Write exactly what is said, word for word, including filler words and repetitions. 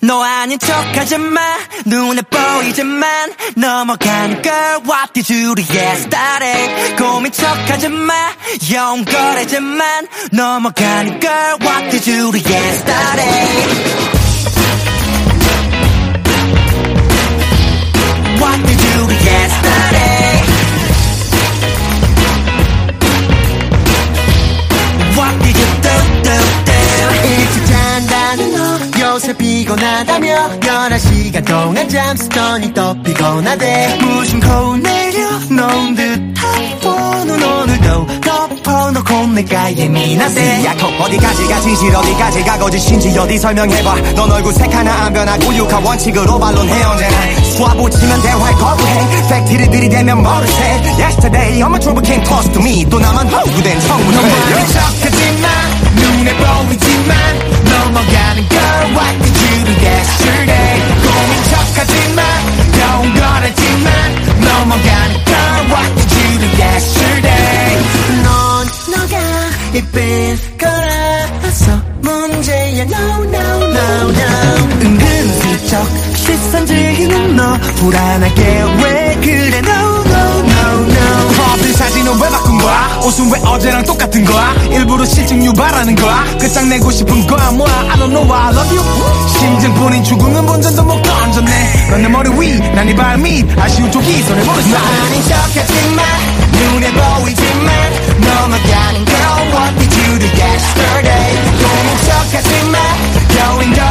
너 아닌 척하지 마 눈에 보이지만 넘어가는 걸 What did you do yesterday 고민 척하지 마 영거래지만 넘어가는 걸 What did you do yesterday What did you do yesterday What did you do do do 일찍 잔다는 너 요새 피곤하다며 열한 시간 동안 잠쓰더니 또 피곤하대 무심코 내려놓은 듯한 폰은 오늘도 덮어놓고 내가 예민하대 야코 어디까지가 진실 어디까지가 거짓인지 어디 설명해봐 넌 얼굴 색 하나 안 변하고 육하 원칙으로 반론해 언제나 쏴붙이면 대화에 거부해 팩트를 들이대면 머리새 Yesterday I'm a trouble came close to me 또 나만 허구된 청문회 너만의 척하지마 눈에 보이지만 넘어가는 걸 What did you do yesterday 고민 척하지마 영거래지만 넘어가는 걸 What did you do yesterday 넌 너가 예쁜 거라서 문제야 No no no no 은근슬쩍 시선 즐기는 너 불안하게 왜 그래 No no no no 프로필 사진은 왜 바꾼 거야 옷은 왜 어제랑 똑같은 거야 일부러 실증 유발하는 거야 끝장내고 싶은 거야 뭐야 I don't know why I love you 심증뿐인 죽음은 본전도 못 던졌네 넌 내 머리 위 난 네 발밑 아쉬운 쪽이 손에 모르겠어 너 아닌 척하지마 눈에 보이지만 넘어가는 걸 What did you do yesterday 고민 척하지마 여인